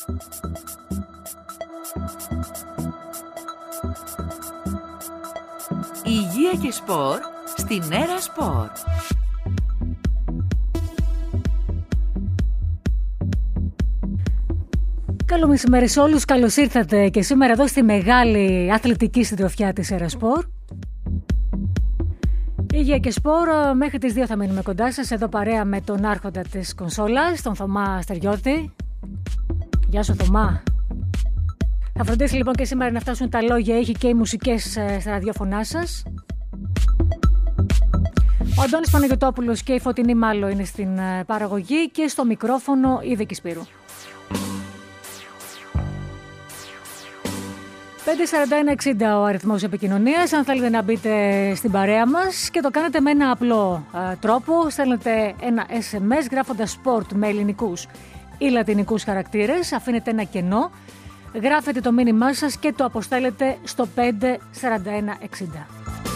Υγεία και σπορ στην Έρα Σπορ. Καλό μεσημέρι σε όλους, καλώς ήρθατε και σήμερα εδώ στη μεγάλη αθλητική συντροφιά της Έρα Σπορ. Υγεία και σπορ, μέχρι τις 2 θα μείνουμε κοντά σας, εδώ παρέα με τον άρχοντα της κονσόλας, τον Θωμά Στεριώτη. Γεια σου Θωμά. Θα φροντίσει λοιπόν και σήμερα να φτάσουν τα λόγια, έχει και οι μουσικές στα ραδιόφωνά σας. Ο Αντώνης Παναγιωτόπουλος και η Φωτεινή Μάλλο είναι στην παραγωγή και στο μικρόφωνο η Δίκη Σπύρου. 541-60 ο αριθμός επικοινωνίας, αν θέλετε να μπείτε στην παρέα μας και το κάνετε με ένα απλό τρόπο. Στέλνετε ένα SMS γράφοντας sport με ελληνικούς ή λατινικούς χαρακτήρες, αφήνετε ένα κενό, γράφετε το μήνυμά σας και το αποστέλλετε στο 541-60.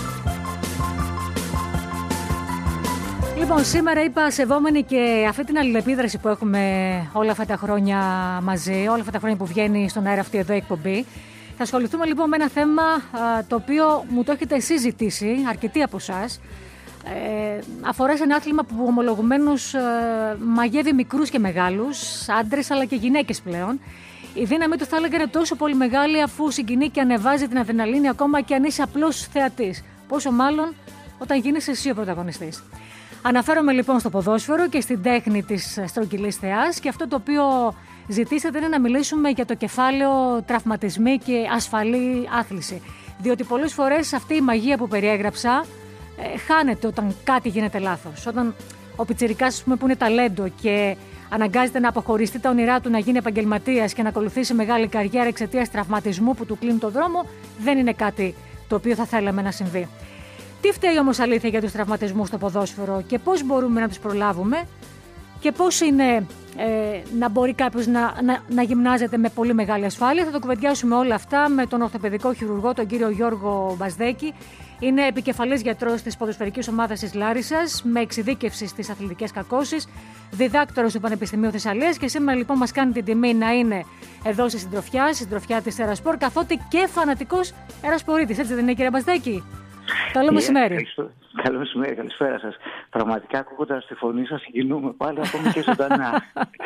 Λοιπόν, σήμερα είπα σεβόμενοι και αυτή την αλληλεπίδραση που έχουμε όλα αυτά τα χρόνια μαζί, όλα αυτά τα χρόνια που βγαίνει στον αέρα αυτή εδώ η εκπομπή. Θα ασχοληθούμε λοιπόν με ένα θέμα το οποίο μου το έχετε εσείς ζητήσει, αρκετοί από εσάς. Αφορά σε ένα άθλημα που ομολογουμένως μαγεύει μικρούς και μεγάλους, άντρες αλλά και γυναίκες πλέον. Η δύναμή του θα έλεγα είναι τόσο πολύ μεγάλη αφού συγκινεί και ανεβάζει την αδρεναλίνη ακόμα και αν είσαι απλός θεατής. Πόσο μάλλον όταν γίνεις εσύ ο πρωταγωνιστής. Αναφέρομαι λοιπόν στο ποδόσφαιρο και στην τέχνη της στρογγυλής θεάς και αυτό το οποίο ζητήσατε είναι να μιλήσουμε για το κεφάλαιο τραυματισμοί και ασφαλή άθληση. Διότι πολλές φορές αυτή η μαγεία που περιέγραψα χάνεται όταν κάτι γίνεται λάθος. Όταν ο πιτσιρικάς που είναι ταλέντο και αναγκάζεται να αποχωριστεί τα όνειρά του να γίνει επαγγελματίας και να ακολουθήσει μεγάλη καριέρα εξαιτίας τραυματισμού που του κλείνει το δρόμο, δεν είναι κάτι το οποίο θα θέλαμε να συμβεί. Τι φταίει όμως αλήθεια για τους τραυματισμούς στο ποδόσφαιρο και πώς μπορούμε να τους προλάβουμε και πώς είναι να μπορεί κάποιος να γυμνάζεται με πολύ μεγάλη ασφάλεια. Θα το κουβεντιάσουμε όλα αυτά με τον ορθοπαιδικό χειρουργό, τον κύριο Γιώργο Μπασδέκη. Είναι επικεφαλής γιατρός της ποδοσφαιρικής ομάδας της Λάρισσας, με εξειδίκευση στις αθλητικές κακώσεις, διδάκτορας του Πανεπιστημίου Θεσσαλίας και σήμερα λοιπόν μας κάνει την τιμή να είναι εδώ στη συντροφιά της Έρα Σπορ, καθότι και φανατικός ερασπορίτης. Έτσι δεν είναι, κύριε Μπασδέκη? Καλό μεσημέρι. Καλό μεσημέρι, καλησπέρα σας. Πραγματικά ακούγοντας τη φωνή σας συγκινούμε πάλι ακόμη και ζωντανά.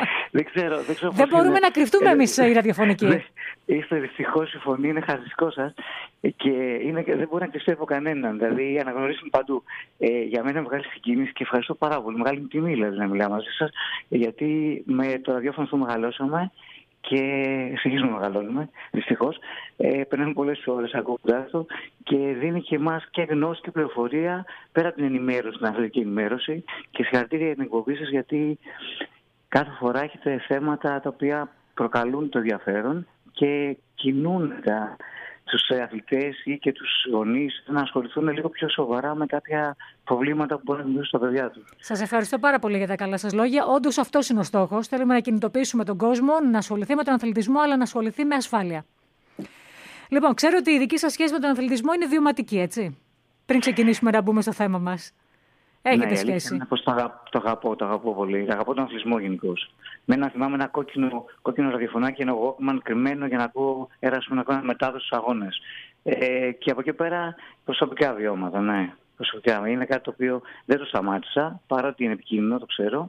δεν μπορούμε να κρυφτούμε εμείς οι ραδιοφωνικοί. Δυστυχώς η φωνή είναι χαζιστικό σας και δεν μπορεί να κρυφτεί από κανέναν. Δηλαδή αναγνωρίζουμε παντού. Για μένα μεγάλη συγκίνηση και ευχαριστώ πάρα πολύ. Μεγάλη τιμή δηλαδή να μιλάω μαζί σας, γιατί με το ραδιόφωνο που μεγαλώσαμε και συνεχίζουμε να μεγαλώνουμε, δυστυχώς. Περνάμε πολλές ώρες ακούγοντας το και δίνει και εμάς και γνώση και πληροφορία πέρα από την ενημέρωση, την αθλητική ενημέρωση. Και συγχαρητήρια για την εκπομπή σας, γιατί κάθε φορά έχετε θέματα τα οποία προκαλούν το ενδιαφέρον και κινούν τους αθλητές ή και τους γονείς να ασχοληθούν λίγο πιο σοβαρά με κάποια προβλήματα που μπορεί να δημιουργήσουν στα παιδιά τους. Σας ευχαριστώ πάρα πολύ για τα καλά σας λόγια. Όντως αυτός είναι ο στόχος. Θέλουμε να κινητοποιήσουμε τον κόσμο, να ασχοληθεί με τον αθλητισμό, αλλά να ασχοληθεί με ασφάλεια. Λοιπόν, ξέρω ότι η δική σας σχέση με τον αθλητισμό είναι βιωματική, έτσι. Πριν ξεκινήσουμε να μπούμε στο θέμα μας. Έχετε σχέση? Ναι, το αγαπώ πολύ. Αγαπώ τον αθλητισμό γενικώς. Να θυμάμαι ένα κόκκινο ραδιοφωνάκι, ένα Walkman κρυμμένο για να ακούω να κάνω μετάδοση στους αγώνες. Και από εκεί πέρα προσωπικά βιώματα, ναι. Προσωπικά. Είναι κάτι το οποίο δεν το σταμάτησα, παρότι είναι επικίνδυνο, το ξέρω.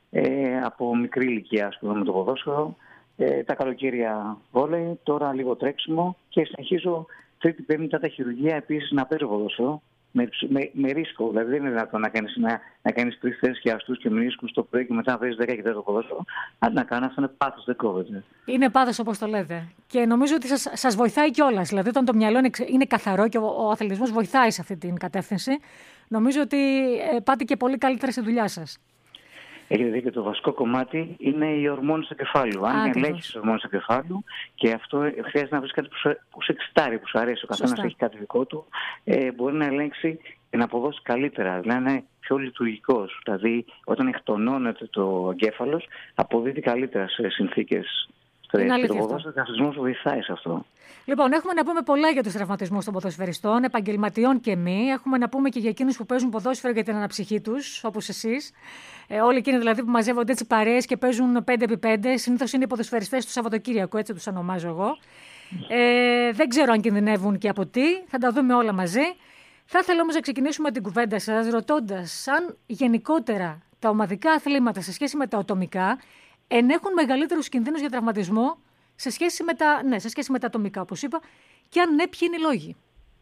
Από μικρή ηλικία ασχολούμαι με το ποδόσφαιρο. Τα καλοκαίρια βόλεϊ, τώρα λίγο τρέξιμο και συνεχίζω τρίτη, πέμπτη τα χειρουργία επίσης να παίζω ποδόσφαιρο. Με ρίσκο, δηλαδή δεν είναι δυνατόν να κάνεις 3 θέσεις και αστούς και μηνίσκους το πρωί και μετά να παίζεις 10 και 10 ποδόσφαιρο. Αν να κάνω, αυτό είναι πάθος, δεν κόβεται. Είναι πάθος όπως το λέτε. Και νομίζω ότι σας βοηθάει κιόλας. Δηλαδή, όταν το μυαλό είναι καθαρό και ο αθλητισμός βοηθάει σε αυτή την κατεύθυνση, νομίζω ότι πάτε και πολύ καλύτερα στη δουλειά σας. Έχετε δει και το βασικό κομμάτι είναι οι ορμόνες του κεφάλου. Αν ελέγχεις τις ορμόνες του κεφάλου, και αυτό χρειάζεται να βρεις κάτι που σε εξητάρει, που σου αρέσει. Ο καθένας έχει κάτι δικό του, μπορεί να ελέγξει και να αποδώσει καλύτερα. Δηλαδή να είναι πιο λειτουργικός. Δηλαδή, όταν εκτονώνεται το εγκέφαλος, αποδίδει καλύτερα σε συνθήκες Το ποδόσφαιρο βοηθάει σε αυτό. Λοιπόν, έχουμε να πούμε πολλά για τους τραυματισμούς των ποδοσφαιριστών, επαγγελματιών και μη. Έχουμε να πούμε και για εκείνους που παίζουν ποδόσφαιρο για την αναψυχή τους, όπως εσείς. Όλοι εκείνοι δηλαδή που μαζεύονται έτσι παρέες και παίζουν 5x5. Συνήθως είναι οι ποδοσφαιριστές του Σαββατοκύριακου, έτσι τους ονομάζω εγώ. Δεν ξέρω αν κινδυνεύουν και από τι. Θα τα δούμε όλα μαζί. Θα ήθελα όμως να ξεκινήσουμε την κουβέντα σας ρωτώντας αν γενικότερα τα ομαδικά αθλήματα σε σχέση με τα ατομικά ενέχουν μεγαλύτερους κινδύνους για τραυματισμό σε σχέση με τα ατομικά, όπως είπα, και αν ναι, ποιοι είναι οι λόγοι.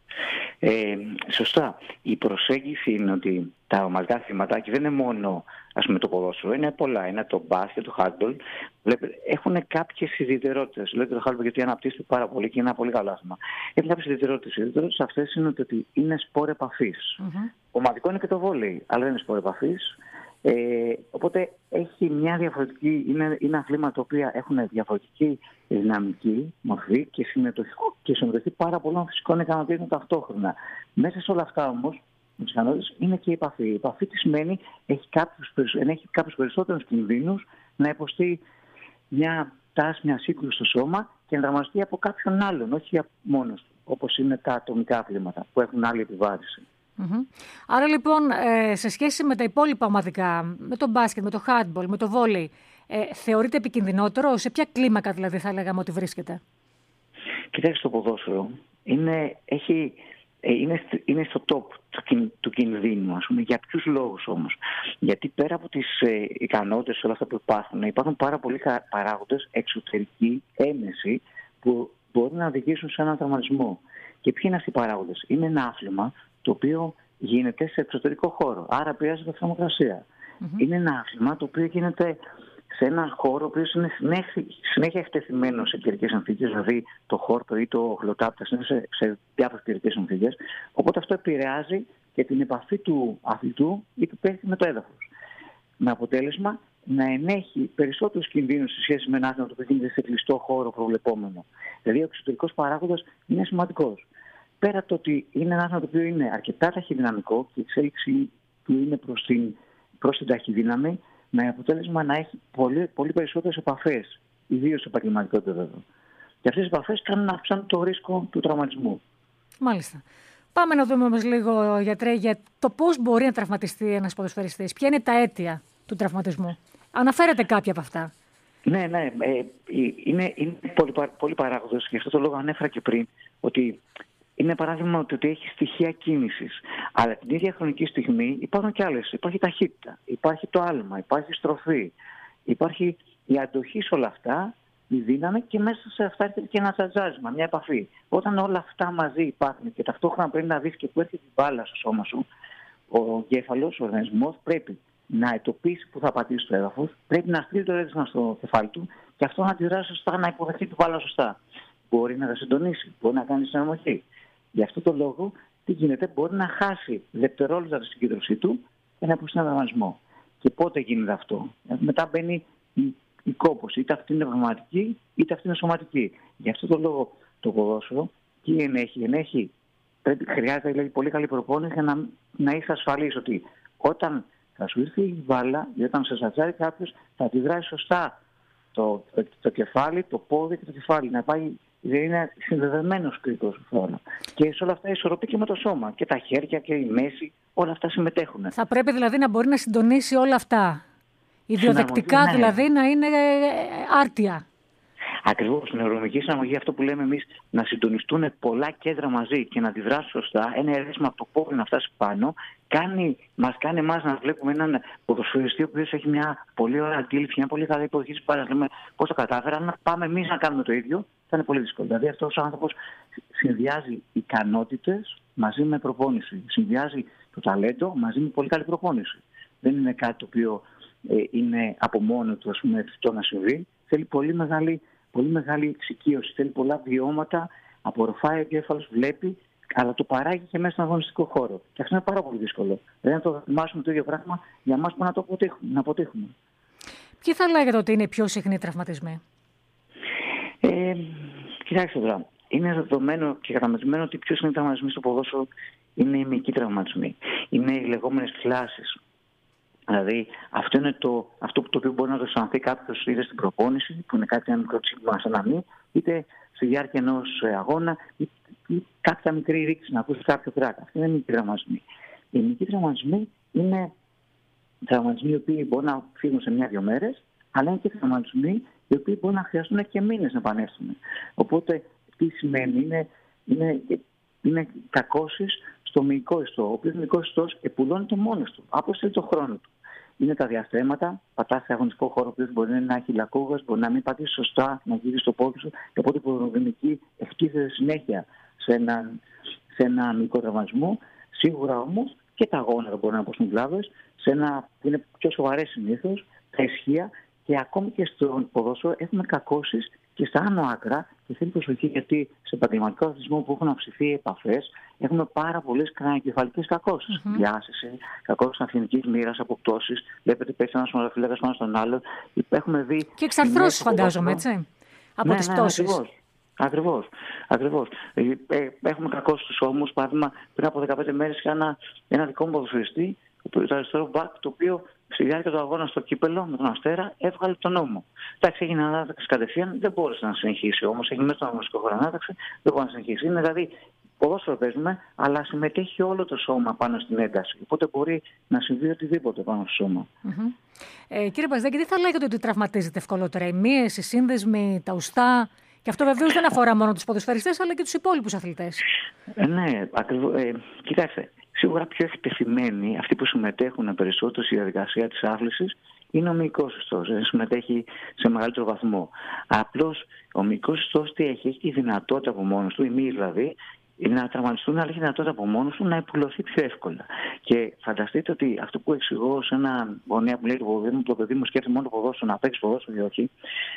Σωστά. Η προσέγγιση είναι ότι τα ομαδικά αθλήματα, και δεν είναι μόνο το ποδόσφαιρο, είναι πολλά. Είναι το μπάσκετ, το handball. Έχουν κάποιες ιδιαιτερότητες. Λέω και το handball γιατί αναπτύσσεται πάρα πολύ και είναι ένα πολύ καλό άθλημα. Έχουν κάποιες ιδιαιτερότητες. Οι ιδιαιτερότητες αυτές είναι ότι είναι σπορ επαφής. Ομαδικό είναι και το βόλεϊ, αλλά δεν είναι σπορ επαφής. Οπότε έχει μια διαφορετική, είναι αθλήματα τα οποία έχουν διαφορετική δυναμική μορφή και συμμετοχή πάρα πολλών φυσικών ικανοτήτων ταυτόχρονα. Μέσα σε όλα αυτά όμως, είναι και η επαφή. Η επαφή τι σημαίνει, έχει κάποιους περισσότερους κινδύνους να υποστεί μια τάση, μια σύγκρουση στο σώμα και να τραυματιστεί από κάποιον άλλον, όχι μόνος του, όπως είναι τα ατομικά αθλήματα που έχουν άλλη επιβάρηση. Άρα λοιπόν, σε σχέση με τα υπόλοιπα ομαδικά, με το μπάσκετ, με το handball, με το βόλεϊ, θεωρείται επικινδυνότερο? Σε ποια κλίμακα δηλαδή θα λέγαμε ότι βρίσκεται? Κοιτάξτε, το ποδόσφαιρο είναι στο top του κινδύνου, ας πούμε. Για ποιους λόγους όμως? Γιατί πέρα από τις ικανότητες, όλα αυτά που υπάρχουν πάρα πολλοί παράγοντες, εξωτερική έμεση, που μπορεί να οδηγήσουν σε έναν τραυματισμό. Και ποιοι είναι αυτοί οι παράγοντες? Είναι ένα άθλημα το οποίο γίνεται σε εξωτερικό χώρο, άρα επηρεάζεται τη θερμοκρασία. Είναι ένα άθλημα το οποίο γίνεται σε έναν χώρο ο οποίος είναι συνέχεια εκτεθειμένο σε καιρικές συνθήκες, δηλαδή το χόρτο ή το χλωτάπτα είναι σε διάφορες καιρικές συνθήκες. Οπότε αυτό επηρεάζει και την επαφή του αθλητού ή του παίχτη με το έδαφος. Με αποτέλεσμα να ενέχει περισσότερους κινδύνους σε σχέση με ένα άθλημα το οποίο γίνεται σε κλειστό χώρο προβλεπόμενο. Δηλαδή ο εξωτερικός παράγοντας είναι σημαντικός. Πέρα από το ότι είναι ένα άθλημα το οποίο είναι αρκετά ταχυδυναμικό και η εξέλιξη του είναι προς την ταχυδύναμη, με αποτέλεσμα να έχει πολύ περισσότερες επαφές, ιδίως σε επαγγελματικό επίπεδο. Και αυτές οι επαφές κάνουν να αυξάνουν το ρίσκο του τραυματισμού. Μάλιστα. Πάμε να δούμε όμως λίγο, γιατρέ, για το πώς μπορεί να τραυματιστεί ένας ποδοσφαιριστής. Ποια είναι τα αίτια του τραυματισμού? Αναφέρετε κάποια από αυτά. Ναι. Είναι πολύ παράγοντες. Γι' αυτό το λόγο ανέφερα και πριν ότι είναι παράδειγμα ότι έχει στοιχεία κίνησης. Αλλά την ίδια χρονική στιγμή υπάρχουν και άλλες. Υπάρχει ταχύτητα, υπάρχει το άλμα, υπάρχει στροφή, υπάρχει η αντοχή σε όλα αυτά, η δύναμη, και μέσα σε αυτά έρχεται και ένα τζατζάρισμα, μια επαφή. Όταν όλα αυτά μαζί υπάρχουν και ταυτόχρονα πρέπει να δεις και που έρχεται η μπάλα στο σώμα σου, ο εγκέφαλος, ο οργανισμός πρέπει να ετοπίσει που θα πατήσει το έδαφος, πρέπει να στείλει το ρέδισμα στο κεφάλι του και αυτό να αντιδράσει σωστά, να υποδεχτεί την μπάλα σωστά. Μπορεί να τα συντονίσει, μπορεί να κάνει συνενοχή. Γι' αυτό το λόγο, τι γίνεται, μπορεί να χάσει δευτερόλεπτα τη συγκέντρωσή του και να υποστεί έναν τραυματισμό. Και πότε γίνεται αυτό? Μετά μπαίνει η κόπωση, είτε αυτή είναι πνευματική, είτε αυτή είναι σωματική. Γι' αυτό το λόγο το ποδόσφαιρο τι ενέχει. Χρειάζεται δηλαδή πολύ καλή προπόνηση για να είσαι ασφαλής ότι όταν θα σου ήρθε η μπάλα ή όταν σε σατζάρει κάποιος, θα αντιδράσει σωστά το κεφάλι, το πόδι και το κεφάλι. Να πάει. Δεν είναι συνδεδεμένος κρίκος όλα. Και σε όλα αυτά ισορροπεί και με το σώμα. Και τα χέρια και η μέση, όλα αυτά συμμετέχουν. Θα πρέπει δηλαδή να μπορεί να συντονίσει όλα αυτά. Ιδιοδεκτικά δηλαδή να είναι άρτια. Ακριβώς, στην νευρονομική συναγωγή, αυτό που λέμε εμείς, να συντονιστούν πολλά κέντρα μαζί και να αντιδράσουν σωστά, ένα ερέσμα από το πόδι να φτάσει πάνω, μας κάνει εμάς να βλέπουμε έναν ποδοσφαιριστή ο οποίος έχει μια πολύ ωραία αντίληψη, μια πολύ καλή υποδοχή της μπάλας. Λέμε πώς το κατάφερα, αν πάμε εμείς να κάνουμε το ίδιο, θα είναι πολύ δύσκολο. Δηλαδή αυτός ο άνθρωπος συνδυάζει ικανότητες μαζί με προπόνηση. Συνδυάζει το ταλέντο μαζί με πολύ καλή προπόνηση. Δεν είναι κάτι το οποίο είναι από μόνο του, ας πούμε, εφικτό να συμβεί. Θέλει πολύ μεγάλη εξοικείωση, θέλει πολλά βιώματα, απορροφάει ο εγκέφαλος, βλέπει, αλλά το παράγει και μέσα στον αγωνιστικό χώρο. Και αυτό είναι πάρα πολύ δύσκολο. Δηλαδή, να το θυμάσουμε το ίδιο πράγμα για εμάς που να αποτύχουμε. Ποιοι θα λέγατε ότι είναι οι πιο συχνοί τραυματισμοί? Κοιτάξτε τώρα, είναι δεδομένο και καταμετρημένο ότι οι πιο συχνοί τραυματισμοί στο ποδόσφαιρο είναι οι μυϊκοί τραυματισμοί. Είναι οι λεγόμενες θλάσσεις. Δηλαδή, αυτό το οποίο μπορεί να το αισθανθεί κάποιος είτε στην προπόνηση, που είναι κάτι ένα μικρό τσίπημα σαν να μην, είτε στη διάρκεια ενός αγώνα, ή κάποια μικρή ρήξη να ακούσει κάποιο κράκ. Αυτή είναι μικροί τραυματισμοί. Οι μικροί τραυματισμοί είναι τραυματισμοί οι οποίοι μπορεί να φύγουν σε 1-2 μέρες, αλλά είναι και τραυματισμοί οι οποίοι μπορεί να χρειαστούν και μήνες να επανέλθουν. Οπότε, τι σημαίνει, είναι κακώσεις στο μυϊκό ιστό, ο οποίος μυϊκός ιστός επουλώνεται μόνος του, αποστέλει τον χρόνο του. Είναι τα διαστρέμματα, πατάς σε αγωνιστικό χώρο που μπορεί να έχει λακκούγας, μπορεί να μην πατήσει σωστά, να γυρίσει το πόδι σου, και οπότε η ποδοδυναμική εκτίθεται συνέχεια σε ένα μυϊκό τραυματισμό. Σίγουρα όμως και τα αγώνα μπορεί να αποσπούν βλάβες, που είναι πιο σοβαρές συνήθως, τα ισχύα, και ακόμη και στον ποδόσφαιρο έχουμε κακώσεις και στα άνω άκρα, και θέλει προσοχή, γιατί σε επαγγελματικό αθλητισμό που έχουν αυξηθεί επαφές έχουμε πάρα πολλές κρανιοκεφαλικές κακώσεις. Διάσηση, κακώσεις αυθεντικής μοίρας, αποπτώσεις. Βλέπετε, πέσει ένας σωματοφύλακας πάνω στον άλλον. Έχουμε δει. Και εξαρθρώσεις, φαντάζομαι, έτσι. Από τις πτώσεις. Ακριβώς. Έχουμε κακώσεις στους ώμους. Παράδειγμα, πριν από 15 μέρες είχα ένα δικό μου ποδοσφαιριστή, το αριστερό μπακ, το οποίο στη διάρκεια του αγώνα στο κύπελο με τον Αστέρα έβγαλε τον ώμο. Εντάξει, έγινε ανάταξη κατευθείαν, δεν μπόρεσε να συνεχίσει όμως. Έγινε μέσα στον αγωνιστικό χώρο ανάταξη, δεν μπορεί να συνεχίσει. Είναι δηλαδή ποδόσφαιρο παίζουμε, αλλά συμμετέχει όλο το σώμα πάνω στην ένταση. Οπότε μπορεί να συμβεί οτιδήποτε πάνω στο σώμα. Κύριε Παζδάκη, τι θα λέγατε ότι τραυματίζεται ευκολότερα, οι μύες, οι σύνδεσμοι, τα ουστά? Και αυτό βεβαίως δεν αφορά μόνο τους ποδοσφαιριστές, αλλά και τους υπόλοιπους αθλητές. Ναι, ακριβώς. Κοιτάξτε. Σίγουρα πιο εκτεθειμένοι, αυτοί που συμμετέχουν περισσότερο στη διαδικασία της άθλησης, είναι ο μυϊκός ιστός. Συμμετέχει σε μεγαλύτερο βαθμό. Απλώς ο μυϊκός ιστός τι έχει? Έχει τη δυνατότητα από μόνος του, οι μύες δηλαδή, να τραυματιστούν, αλλά έχει δυνατότητα από μόνος του να επουλωθεί πιο εύκολα. Και φανταστείτε ότι αυτό που εξηγώ σε ένα γονέα που λέει το παιδί μου σκέφτεται μόνο το ποδόσφαιρο, να παίξει ποδόσφαιρο ή όχι.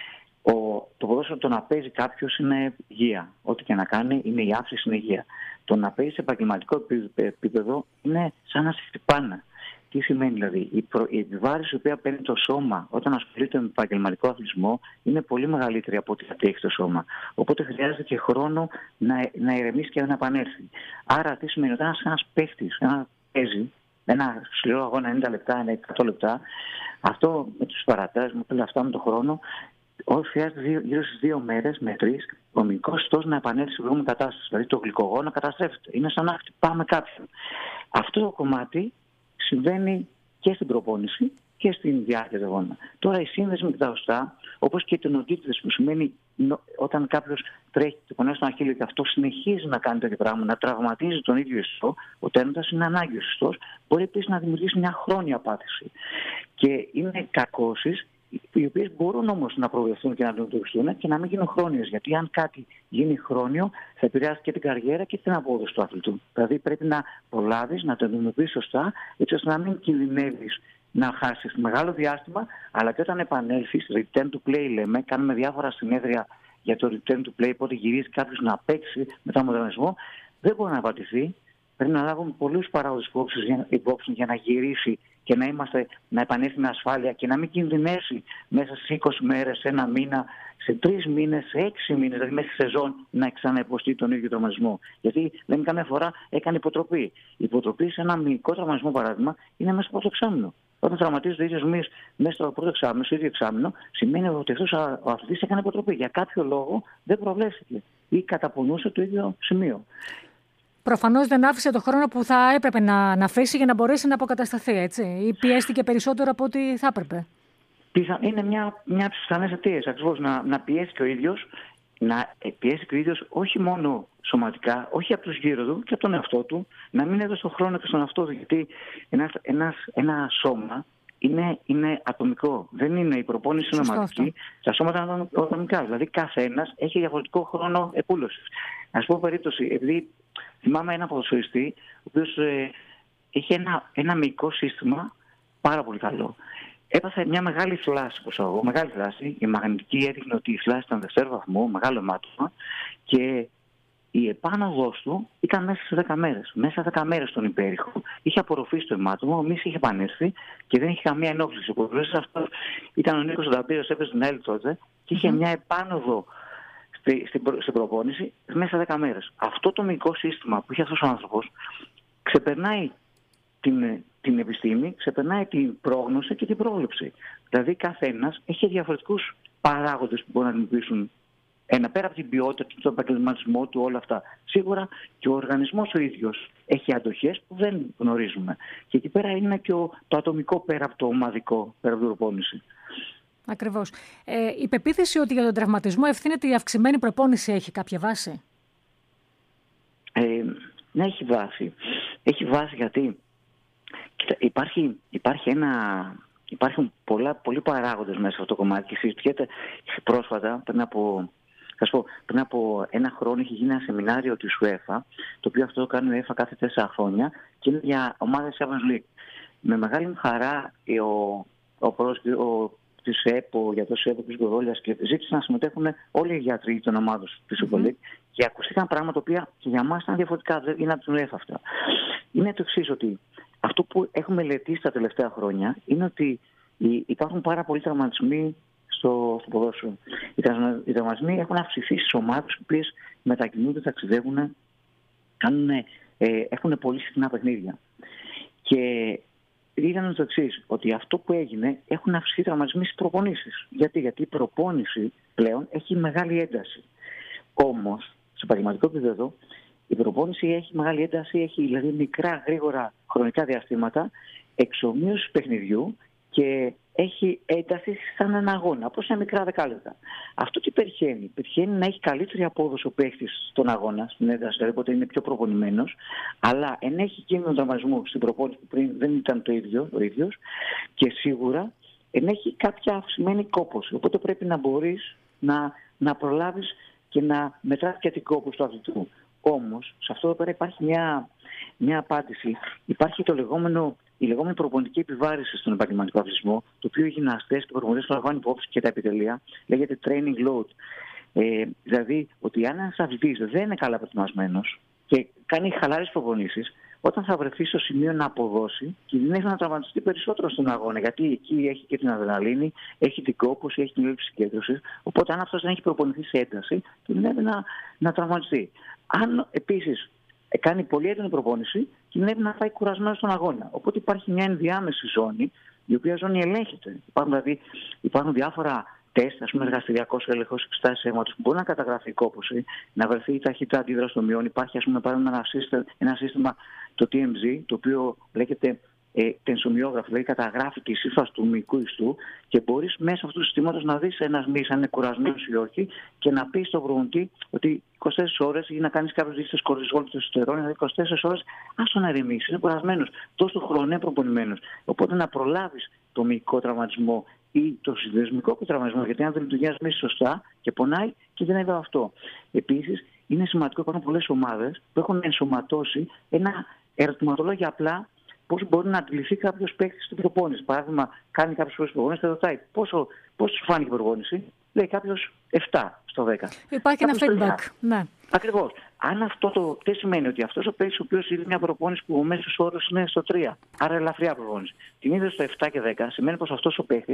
Το ποδόσφαιρο, το να παίζει κάποιος είναι υγεία. Ό,τι και να κάνει, είναι η άφηση, είναι υγεία. Το να παίζει σε επαγγελματικό επίπεδο είναι σαν να σε χτυπάνε. Τι σημαίνει δηλαδή? Η επιβάρηση η οποία παίρνει το σώμα όταν ασχολείται με επαγγελματικό αθλητισμό είναι πολύ μεγαλύτερη από ό,τι αντέχει το σώμα. Οπότε χρειάζεται και χρόνο να ηρεμήσει και να επανέλθει. Άρα τι σημαίνει? Όταν ένας παίχτης παίζει ένα σκληρό αγώνα 90 λεπτά, 100 λεπτά, αυτό με τους παρατάσεις, με όλα αυτά, με τον χρόνο, χρειάζεται γύρω στις 2 μέρες με 3 ο μυϊκός ιστός να επανέλθει στην προηγούμενη κατάσταση. Δηλαδή το γλυκογόνο να καταστρέφεται. Είναι σαν να χτυπάμε κάποιον. Αυτό το κομμάτι συμβαίνει και στην προπόνηση και στην διάρκεια του αγώνα. Τώρα οι σύνδεσμοι και τα οστά, όπως και οι τενοτίτιδες, που σημαίνει όταν κάποιος τρέχει και πονάει στον αχίλλειο και αυτό συνεχίζει να κάνει τέτοιο πράγμα, να τραυματίζει τον ίδιο ιστό, ο τένοντας είναι ανάγκης ιστός, μπορεί επίσης να δημιουργήσει μια χρόνια πάθηση. Και είναι κακώσεις, οι οποίες μπορούν όμως να προβλεφθούν και να αντιμετωπιστούν και να μην γίνουν χρόνιες. Γιατί αν κάτι γίνει χρόνιο, θα επηρεάσει και την καριέρα και την απόδοση του αθλητού. Δηλαδή πρέπει να προλάβεις, να το αντιμετωπίσεις σωστά, έτσι ώστε να μην κινδυνεύεις να χάσεις μεγάλο διάστημα, αλλά και όταν επανέλθεις, return to play λέμε, κάνουμε διάφορα συνέδρια για το return to play, πότε γυρίζει κάποιος να παίξει μετά τον μοντερνισμό, δεν μπορεί να απαντηθεί. Πρέπει να λάβουμε πολλούς παράγοντες υπόψη για να γυρίσει και να επανέλθει με ασφάλεια και να μην κινδυνεύσει μέσα στις 20 μέρες, σε 1 μήνα, σε 3 μήνες, σε 6 μήνες, δηλαδή μέσα στη σεζόν να ξαναυποστεί τον ίδιο τραυματισμό. Γιατί λέμε καμιά φορά έκανε υποτροπή. Η υποτροπή σε ένα μυϊκό τραυματισμό, παράδειγμα, είναι μέσα στο πρώτο εξάμηνο. Όταν τραυματίζεται ο ίδιος μυς μέσα στο πρώτο εξάμηνο, στο ίδιο εξάμηνο, σημαίνει ότι αυτός ο αθλητής έκανε υποτροπή. Για κάποιο λόγο δεν προβλέφθηκε ή καταπονούσε το ίδιο σημείο. Προφανώς δεν άφησε το χρόνο που θα έπρεπε να αφήσει για να μπορέσει να αποκατασταθεί, έτσι. Ή πιέστηκε περισσότερο από ό,τι θα έπρεπε. Είναι μια από τις πιθανές αιτίες. Ακριβώς να πιέσει και ο ίδιος, όχι μόνο σωματικά, όχι από τους γύρω του και από τον εαυτό του, να μην έδωσε χρόνο και στον εαυτό του. Γιατί ένα σώμα είναι ατομικό. Δεν είναι η προπόνηση σωματική. Τα σώματα είναι ατομικά. Δηλαδή καθένας έχει διαφορετικό χρόνο επούλωσης. Να σου πω περίπτωση, επειδή θυμάμαι ένα ποδοσφαιριστή, ο οποίος είχε ένα μυϊκό σύστημα πάρα πολύ καλό. Έπαθε μια μεγάλη θλάση, μεγάλη θλάση. Η μαγνητική έδειχνε ότι η θλάση ήταν 2ο βαθμό, μεγάλο αιμάτωμα, και η επάνωδος του ήταν μέσα σε 10 μέρες. Μέσα σε 10 μέρες τον υπέρηχο. Είχε απορροφήσει το αιμάτωμα, ο μυς είχε επανέλθει και δεν είχε καμία ενόχληση. Ο ποδοσφαιριστής αυτός ήταν ο Νίκος Δαμπύρος, έπαιζε στην ΑΕΛ τότε και είχε μια επάνωδο στην προπόνηση μέσα σε 10 μέρες. Αυτό το μυϊκό σύστημα που είχε αυτός ο άνθρωπος ξεπερνάει την επιστήμη, ξεπερνάει την πρόγνωση και την πρόβλεψη. Δηλαδή, καθένας έχει διαφορετικούς παράγοντες που μπορούν να αντιμετωπίσουν πέρα από την ποιότητα του, τον επαγγελματισμό του, όλα αυτά. Σίγουρα και ο οργανισμός ο ίδιος έχει αντοχές που δεν γνωρίζουμε. Και εκεί πέρα είναι και το ατομικό πέρα από το ομαδικό, πέρα από την προπόνηση. Ακριβώς. Η πεποίθηση ότι για τον τραυματισμό ευθύνεται η αυξημένη προπόνηση έχει κάποια βάση? Ναι, έχει βάση. Έχει βάση γιατί υπάρχουν πολλοί παράγοντες μέσα σε αυτό το κομμάτι και συζητιέται πρόσφατα, πριν από ένα χρόνο είχε γίνει ένα σεμινάριο της UEFA, το οποίο αυτό το κάνει η UEFA κάθε 4 χρόνια και είναι για ομάδες Champions League. Με μεγάλη μου χαρά ο πρόεδρος της ΕΠΟ, ο γιατρός της ΕΠΟ, κ. Γκογόλιας, και ζήτησαν να συμμετέχουν όλοι οι γιατροί των ομάδων της Super League και ακούστηκαν πράγματα τα οποία και για μας ήταν διαφορετικά, δεν είναι από την UEFA αυτά. Είναι το εξής, ότι αυτό που έχουμε μελετήσει τα τελευταία χρόνια είναι ότι υπάρχουν πάρα πολλοί τραυματισμοί στο ποδόσφαιρο. Οι τραυματισμοί έχουν αυξηθεί στις ομάδες οι οποίες μετακινούνται, ταξιδεύουν, έχουν πολύ συχνά παιχνίδια. Και είδαμε το εξής, ότι αυτό που έγινε, έχουν αυξηθεί τραυματισμοί στις προπονήσεις. Γιατί η προπόνηση πλέον έχει μεγάλη ένταση. Όμως, σε επαγγελματικό επίπεδο, η προπόνηση έχει μεγάλη ένταση, έχει δηλαδή μικρά, γρήγορα χρονικά διαστήματα, εξομοίωση παιχνιδιού και έχει ένταση σαν ένα αγώνα, όπως σε μικρά δεκάλεπτα. Αυτό τι πετυχαίνει? Πετυχαίνει να έχει καλύτερη απόδοση ο παίκτης στον αγώνα, στην ένταση, δηλαδή οπότε είναι πιο προπονημένος, αλλά ενέχει κίνδυνο τραυματισμού στην προπόνηση που πριν δεν ήταν ο ίδιος και σίγουρα ενέχει κάποια αυξημένη κόπωση. Οπότε πρέπει να μπορείς να προλάβεις και να μετράσεις και την κόπωση του αθλητού. Όμως, σε αυτό εδώ πέρα υπάρχει μια απάντηση. Υπάρχει η λεγόμενη προπονητική επιβάρηση στον επαγγελματικό αθλητισμό, το οποίο οι γυμναστές και οι προπονητές το λαμβάνουν υπόψη και τα επιτελεία, λέγεται training load. Δηλαδή, ότι αν ένας αθλητής δεν είναι καλά προετοιμασμένος και κάνει χαλάρες προπονήσεις, όταν θα βρεθεί στο σημείο να αποδώσει, κινδυνεύει να τραυματιστεί περισσότερο στον αγώνα. Γιατί εκεί έχει και την αδρεναλίνη, έχει την κόπωση, έχει την έλλειψη συγκέντρωσης. Οπότε, αν αυτός δεν έχει προπονηθεί σε ένταση, κινδυνεύει να τραυματιστεί. Αν επίσης κάνει πολύ έντονη προπόνηση, κινδυνεύει να πάει κουρασμένο στον αγώνα. Οπότε υπάρχει μια ενδιάμεση ζώνη, η οποία ζώνη ελέγχεται. Υπάρχουν διάφορα τεστ, εργαστηριακός έλεγχος εξετάσεις αίματος, που μπορεί να καταγραφεί η κόπωση, να βρεθεί η ταχύτητα αντίδραση των μειών. Υπάρχει, ένα σύστημα, το TMZ, το οποίο λέγεται τενσομοιόγραφο, δηλαδή καταγράφει τη σύμφαση του μυϊκού ιστού και μπορείς μέσα αυτού του συστήματος να δεις ένας μυς αν είναι κουρασμένος ή όχι και να πεις στον προπονητή ότι 24 ώρες ή να κάνεις κάποιους δείκτες κορτιζόλ του εσωτερών, δηλαδή 24 ώρες άστο να ηρεμήσεις, είναι κουρασμένος, τόσο του χρόνου είναι προπονημένος. Οπότε να προλάβεις το μυϊκό τραυματισμό ή το συνδεσμικό τραυματισμό, γιατί αν δεν λειτουργεί ένας μυς σωστά και πονάει, κινδυνεύει αυτό. Επίσης, είναι σημαντικό, υπάρχουν πολλές ομάδες που έχουν ενσωματώσει ένα ερωτηματολόγιο απλά. Πώς μπορεί να αντιληφθεί κάποιος παίκτης στην προπόνηση. Παράδειγμα, κάνει κάποιος φορές προπόνηση και ρωτάει πώς σου φάνηκε η προπόνηση. Λέει κάποιος 7 στο 10. Υπάρχει ένα feedback. Ναι. Ακριβώς. Αν αυτό τι σημαίνει? Ότι αυτός ο παίκτης ο οποίος είδε μια προπόνηση που ο μέσος όρος είναι στο 3, άρα ελαφριά προπόνηση, την είδε στο 7 και 10, σημαίνει πως αυτός ο παίκτης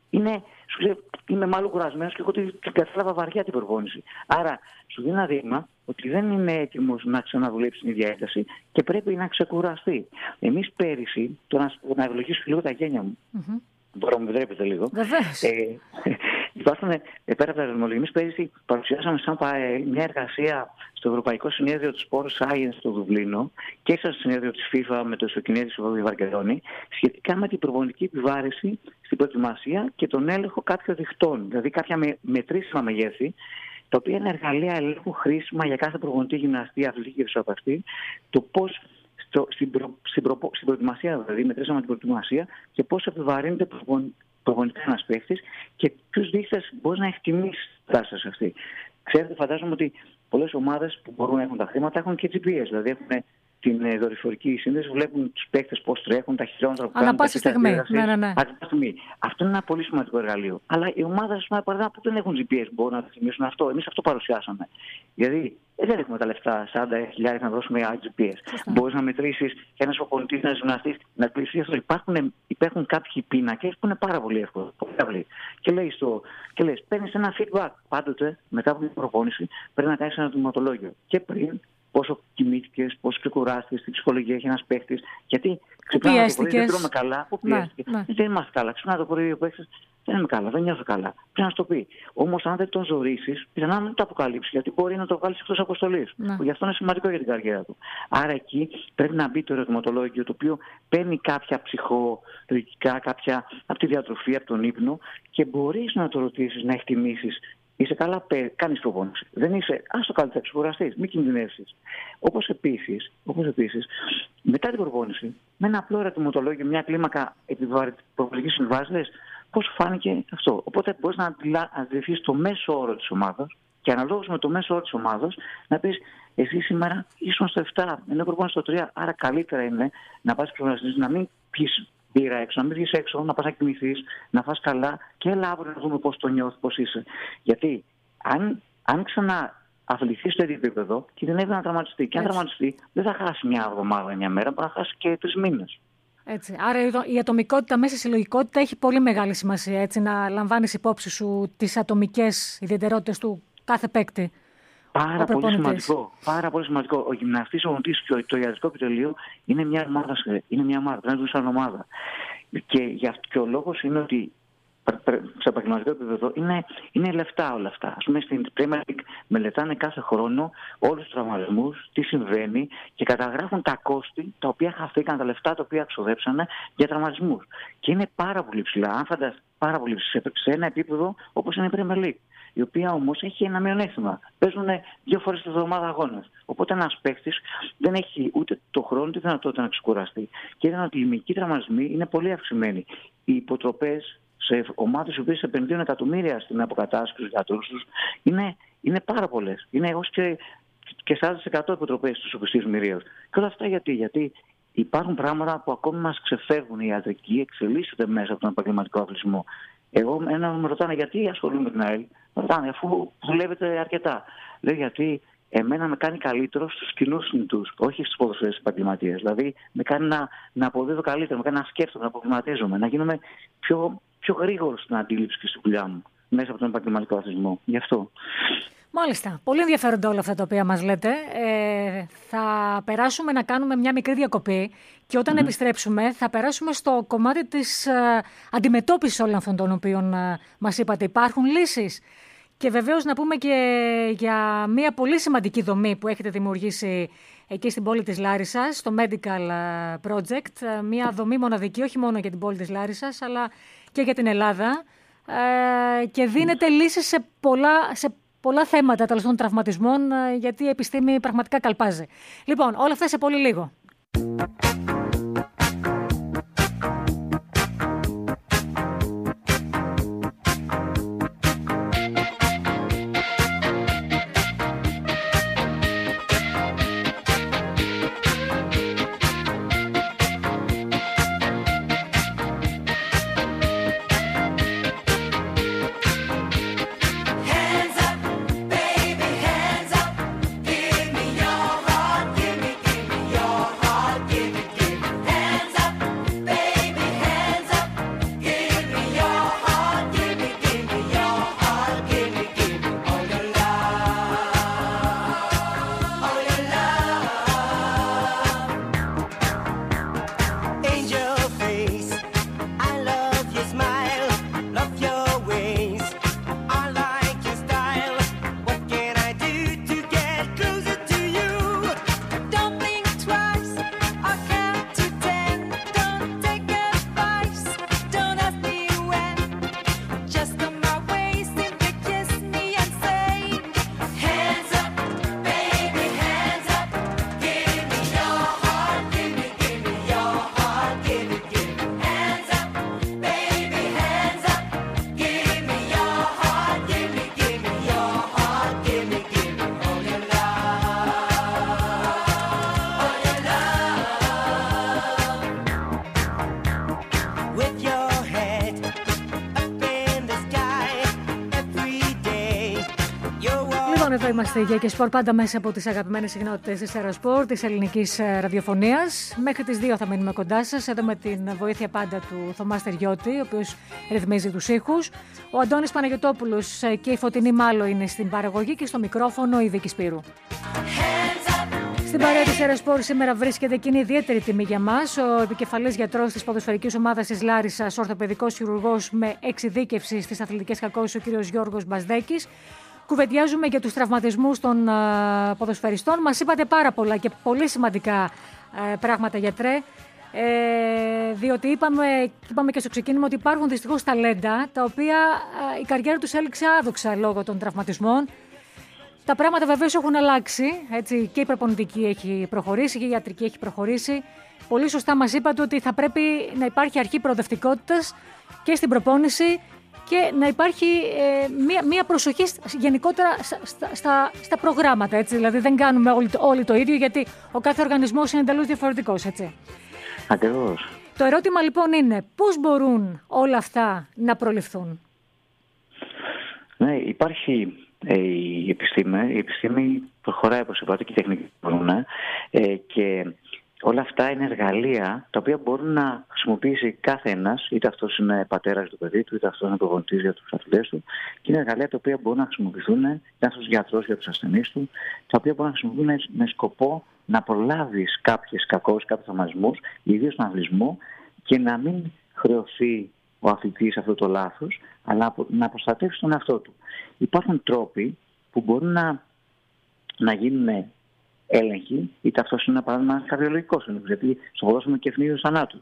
είμαι μάλλον κουρασμένος και εγώ την κατάλαβα βαριά την προπόνηση. Άρα σου δίνει ένα δείγμα ότι δεν είναι έτοιμος να ξαναδουλέψει την ίδια ένταση και πρέπει να ξεκουραστεί. Εμείς πέρυσι, να ευλογήσω λίγο τα γένια μου, μπορώ να μου επιτρέπετε λίγο. Υπάρχουν πέρα από τα ερευνολόγια. Εμείς πέρυσι παρουσιάσαμε σαν μια εργασία στο Ευρωπαϊκό Συνέδριο του Sport Science στο Δουβλίνο και στο συνέδριο της FIFA με το Ισοκινέδριο στη Βαρκελόνη σχετικά με την προπονητική επιβάρηση στην προετοιμασία και τον έλεγχο κάποιων δικτών, δηλαδή κάποια μετρήσιμα μεγέθη, τα οποία είναι εργαλεία ελέγχου χρήσιμα για κάθε προπονητή, γυμναστή, αθλητή και φυσιοθεραπευτή, το πώς στην προετοιμασία, δηλαδή μετρήσαμε την προετοιμασία και πώς επιβαρύνεται προπονητικά ένας παίκτης και ποιους δείκτες μπορεί να εκτιμήσει την κατάσταση αυτή. Ξέρετε, φαντάζομαι ότι πολλές ομάδες που μπορούν να έχουν τα χρήματα έχουν και GPS, δηλαδή έχουν την δορυφορική σύνδεση, βλέπουν τους παίκτες πώς τρέχουν, τα χιλιόμετρα που κάνουν. Ανά πάση στιγμή. Ναι. Αυτό είναι ένα πολύ σημαντικό εργαλείο. Αλλά οι ομάδες που δεν έχουν GPS μπορούν να θυμίσουν αυτό. Εμείς αυτό παρουσιάσαμε. Δηλαδή δεν έχουμε τα λεφτά 40.000 να δώσουμε GPS. Μπορείς να μετρήσεις και ένας προπονητής, ένας γυμναστής να πλησιάσει αυτό. Υπάρχουν κάποιοι πίνακες που είναι πάρα πολύ εύκολοι. Και λες, παίρνεις ένα feedback πάντοτε μετά από την προπόνηση, πρέπει να κάνεις ένα ερωτηματολόγιο. Και πριν πόσο κοιμήθηκες, πόσο ξεκουράστηκες, τι ψυχολογία έχει ένας παίκτης. Γιατί ξυπνάμε το πρωί, δεν τρώμε καλά, που πιέστηκε. Δεν είμαστε καλά. Ξυπνάμε το πρωί, ο παίκτης δεν είμαι καλά, δεν νιώθω καλά. Πρέπει να σου το πει. Όμως, αν δεν τον ζωρίσεις, πιθανά να μην το αποκαλύψει, γιατί μπορεί να το βγάλει εκτός αποστολής. Γι' αυτό είναι σημαντικό για την καριέρα του. Άρα εκεί πρέπει να μπει το ερωτηματολόγιο, το οποίο παίρνει κάποια ψυχολογικά, κάποια από τη διατροφή, από τον ύπνο και μπορείς να το ρωτήσεις, να εκτιμήσεις. Είσαι καλά, κάνεις προπόνηση. Δεν είσαι, άστο καλύτερα, ξεκουραστείς, μην κινδυνεύσεις. Όπως επίσης, μετά την προπόνηση, με ένα απλό ερωτηματολόγιο, μια κλίμακα προπονητικής συμβάσης, λες πώς φάνηκε αυτό. Οπότε μπορείς να αντιληφθείς το μέσο όρο της ομάδας και αναλόγως με το μέσο όρο της ομάδας να πεις, εσύ σήμερα ήσουν στο 7, ενώ προπόνηση στο 3, άρα καλύτερα είναι να πας προπονήσεις, να μην πεις μπύρα έξω, να μην βγεις έξω, να πας να κοιμηθείς, να φας καλά και έλα αύριο να δούμε πώς το νιώθεις, πώς είσαι. Γιατί αν ξανααθληθείς στο ίδιο επίπεδο, κινδυνεύει να τραυματιστεί. Και αν τραυματιστεί, δεν θα χάσει μια εβδομάδα, μια μέρα, μπορεί να χάσει και 3 μήνες. Έτσι. Άρα η ατομικότητα μέσα στη συλλογικότητα έχει πολύ μεγάλη σημασία. Έτσι, να λαμβάνεις υπόψη σου τις ατομικές ιδιαιτερότητες του κάθε παίκτη. Πάρα πολύ σημαντικό. Ο γυμναστής, ο γονατής και το ιατρικό επιτελείο είναι μια ομάδα. Πρέπει να δουν σαν ομάδα. Και ο λόγος είναι ότι σε επαγγελματικό επίπεδο είναι λεφτά όλα αυτά. Ας πούμε στην Premier League μελετάνε κάθε χρόνο όλους τους τραυματισμούς, τι συμβαίνει και καταγράφουν τα κόστη τα οποία χαθήκαν, τα λεφτά τα οποία ξοδέψανε για τραυματισμούς. Και είναι πάρα πολύ ψηλά, αν φανταστείς, πάρα πολύ σε ένα επίπεδο όπως είναι η Premier League, η οποία όμως έχει ένα μειονέκτημα. Παίζουν 2 φορές τη εβδομάδα αγώνες. Οπότε ένας παίκτης δεν έχει ούτε το χρόνο ούτε τη δυνατότητα να ξεκουραστεί. Και είδαν ότι οι λιμικοί τραυματισμοί είναι πολύ αυξημένοι. Οι υποτροπές σε ομάδες οι οποίες επενδύουν εκατομμύρια στην αποκατάσταση του γιατρούς τους είναι πάρα πολλές. Είναι έως και 40% υποτροπές στους οπισθείς μοιραίους. Και όλα αυτά γιατί υπάρχουν πράγματα που ακόμη μας ξεφεύγουν. Οι ιατρικοί εξελίσσονται μέσα από τον επαγγελματικό αθλητισμό. Εγώ με ρωτάνε γιατί ασχολούμαι με την ΑΕΛ. Με ρωτάνε αφού δουλεύετε αρκετά. Λέω γιατί εμένα με κάνει καλύτερο στους κοινούς συνητούς, όχι στους ποδοσφαίρες επαγγελματίες. Δηλαδή με κάνει να αποδίδω καλύτερα, με κάνει να σκέφτομαι, να προβληματίζομαι, να γίνομαι πιο γρήγορο στην αντίληψη και στη δουλειά μου μέσα από τον επαγγελματικό αθλητισμό. Γι' αυτό. Μάλιστα. Πολύ ενδιαφέροντα όλα αυτά τα οποία μας λέτε. Θα περάσουμε να κάνουμε μια μικρή διακοπή και όταν επιστρέψουμε θα περάσουμε στο κομμάτι της αντιμετώπισης όλων αυτών των οποίων μας είπατε. Υπάρχουν λύσεις. Και βεβαίως να πούμε και για μια πολύ σημαντική δομή που έχετε δημιουργήσει εκεί στην πόλη της Λάρισσας, στο Medical Project. Μια δομή μοναδική όχι μόνο για την πόλη της Λάρισσας αλλά και για την Ελλάδα. Και δίνετε λύσεις σε πολλά θέματα τέλος των τραυματισμών, γιατί η επιστήμη πραγματικά καλπάζει. Λοιπόν, όλα αυτά σε πολύ λίγο. Εδώ είμαστε για και σπορ πάντα μέσα από τις αγαπημένες συχνότητες της Αεροσπορ, της ελληνικής ραδιοφωνίας. Μέχρι τις 2 θα μείνουμε κοντά σας, εδώ με την βοήθεια πάντα του Θωμά Στεριώτη, ο οποίος ρυθμίζει τους ήχους. Ο Αντώνης Παναγιωτόπουλος και η Φωτεινή Μάλλο είναι στην παραγωγή και στο μικρόφωνο η Βίκη Σπύρου. Hands up. Στην παρέα της ΕΡΕΣΠΟΡ σήμερα βρίσκεται και είναι ιδιαίτερη τιμή για μας ο επικεφαλής γιατρός της ποδοσφαιρικής ομάδας της Λάρισσας, ορθοπαιδικός χειρουργός με εξειδίκευση στις αθλητικές κακώσεις, ο κ. Γιώργος Μπασδέκης. Κουβεντιάζουμε για τους τραυματισμούς των ποδοσφαιριστών. Μας είπατε πάρα πολλά και πολύ σημαντικά πράγματα, γιατρέ. Διότι είπαμε και στο ξεκίνημα ότι υπάρχουν δυστυχώς ταλέντα τα οποία η καριέρα τους έληξε άδοξα λόγω των τραυματισμών. Τα πράγματα βεβαίως έχουν αλλάξει, έτσι, και η προπονητική έχει προχωρήσει και η ιατρική έχει προχωρήσει. Πολύ σωστά μας είπατε ότι θα πρέπει να υπάρχει αρχή προοδευτικότητας και στην προπόνηση και να υπάρχει μία προσοχή γενικότερα στα προγράμματα, έτσι. Δηλαδή δεν κάνουμε όλοι το ίδιο, γιατί ο κάθε οργανισμός είναι εντελώς διαφορετικός, έτσι. Ακριβώς. Το ερώτημα λοιπόν είναι πώς μπορούν όλα αυτά να προληφθούν? Ναι, υπάρχει η επιστήμη προχωράει, όπως είπατε, και οι τεχνικοί μπορούν, και όλα αυτά είναι εργαλεία τα οποία μπορούν να χρησιμοποιήσει κάθε ένας, είτε αυτός είναι πατέρας του παιδί του, είτε αυτός είναι προπονητής για τους αθλητές του, και είναι εργαλεία τα οποία μπορούν να χρησιμοποιηθούν, είτε αυτός γιατρός για τους ασθενείς του, τα οποία μπορούν να χρησιμοποιηθούν με σκοπό να προλάβεις κάποιες κακώσεις, κάποιους τραυματισμούς, ιδίως στον αθλητισμό, και να μην χρεωθεί ο αθλητής αυτό το λάθος, αλλά να προστατεύσει τον εαυτό του. Υπάρχουν τρόποι που μπορούν να γίνουν έλεγχοι, είτε αυτό είναι ένα παράδειγμα καρδιολογικός έλεγχος, γιατί στο ποδόσφαιρο και ευνίδιος θανάτους.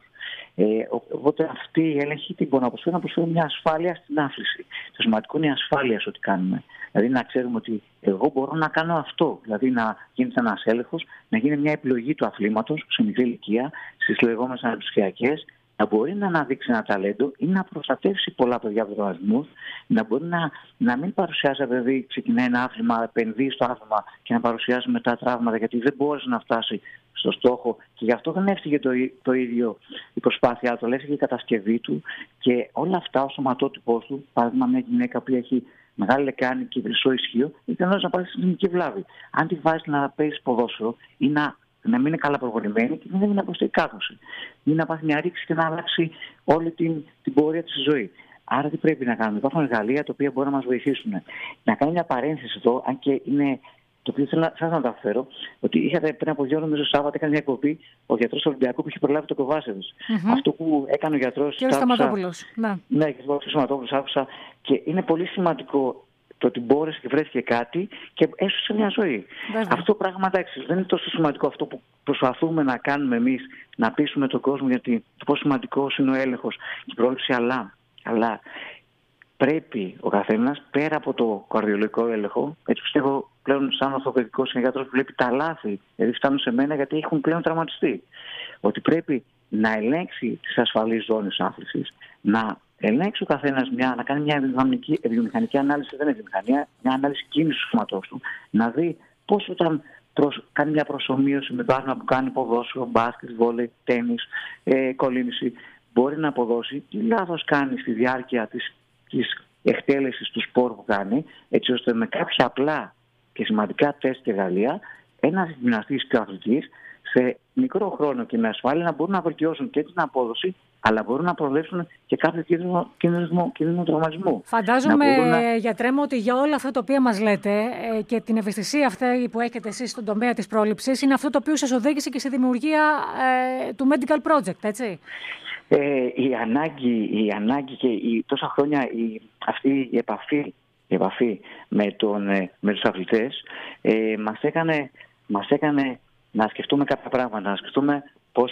Οπότε αυτή η έλεγχη τι μπορεί να προσφέρει μια ασφάλεια στην άθληση. Το σημαντικό είναι η ασφάλεια σε ό,τι κάνουμε. Δηλαδή να ξέρουμε ότι εγώ μπορώ να κάνω αυτό. Δηλαδή να γίνεται ένας έλεγχος, να γίνει μια επιλογή του αθλήματος σε μικρή ηλικία, στις λεγόμενες αναπτυξιακές, να μπορεί να αναδείξει ένα ταλέντο ή να προστατεύσει πολλά παιδιά από τραυματισμούς, να μπορεί να μην παρουσιάζει, δηλαδή ξεκινάει ένα άθλημα, επενδύει στο άθλημα και να παρουσιάζει μετά τραύματα γιατί δεν μπόρεσε να φτάσει στο στόχο, και γι' αυτό δεν έφυγε το ίδιο η προσπάθειά του, αλλά έφυγε η κατασκευή του και όλα αυτά, ο σωματότυπος του. Παράδειγμα, μια γυναίκα που έχει μεγάλη λεκάνη και βρυσό ισχύο, ικανός να πάρει συστημική βλάβη. Αν τη βάζει να παίζει ποδόσφαιρο ή να μην είναι καλά προχωρημένη και δεν είναι να αποστεί κάθωση, ή να πάθει μια ρήξη και να αλλάξει όλη την πορεία της ζωή. Άρα τι πρέπει να κάνουμε? Υπάρχουν εργαλεία τα οποία μπορούν να μας βοηθήσουν. Να κάνω μια παρένθεση εδώ, αν και είναι το οποίο θέλω να αναφέρω, ότι είχατε πριν από 2 ώρες, νομίζω Σάββατο, έκανε μια εκπομπή ο γιατρός του Ολυμπιακού που είχε προλάβει το Κοβάσεβιτς. Αυτό που έκανε ο γιατρός. Και ο Σταματόπουλος. Ναι, και ο Σταματόπουλος άκουσα. Και είναι πολύ σημαντικό το ότι μπόρεσε και βρέθηκε κάτι και έσωσε μια ζωή. Βέβαια. Αυτό πράγμα, εντάξει, δεν είναι τόσο σημαντικό αυτό που προσπαθούμε να κάνουμε εμείς, να πείσουμε τον κόσμο γιατί το πόσο σημαντικός είναι ο έλεγχος και η πρόληψη, αλλά πρέπει ο καθένας πέρα από το καρδιολογικό έλεγχο, έτσι πιστεύω πλέον σαν ορθοπαιδικός γιατρός που βλέπει τα λάθη, δηλαδή φτάνουν σε μένα γιατί έχουν πλέον τραυματιστεί, ότι πρέπει να ελέγξει τις ασφαλείς ζώνες άθλησης, να ελέγξει ο καθένας να κάνει μια βιομηχανική ανάλυση, δεν είναι βιομηχανία, μια ανάλυση κίνησης του σώματός του, να δει πώς όταν κάνει μια προσομοίωση με το άθλημα που κάνει ποδόσφαιρο, μπάσκετ, βόλεϊ, τένις, κολύμβηση, μπορεί να αποδώσει τι λάθος κάνει στη διάρκεια της εκτέλεσης του σπορ που κάνει, έτσι ώστε με κάποια απλά και σημαντικά τεστ και εργαλεία ένας γυμναστής και ο αθλητής σε μικρό χρόνο και με ασφάλεια να μπορούν να βελτιώσουν και την απόδοση, αλλά μπορούν να προβλέψουν και κάποιο κίνδυνο τραυματισμού. Φαντάζομαι, γιατρέ μου, ότι για όλα αυτά τα οποία μας λέτε και την ευαισθησία αυτή που έχετε εσείς στον τομέα της πρόληψης, είναι αυτό το οποίο σας οδήγησε και στη δημιουργία του Medical Project, έτσι. Η ανάγκη και τόσα χρόνια αυτή η επαφή με τους αθλητές μας έκανε να σκεφτούμε κάποια πράγματα, να σκεφτούμε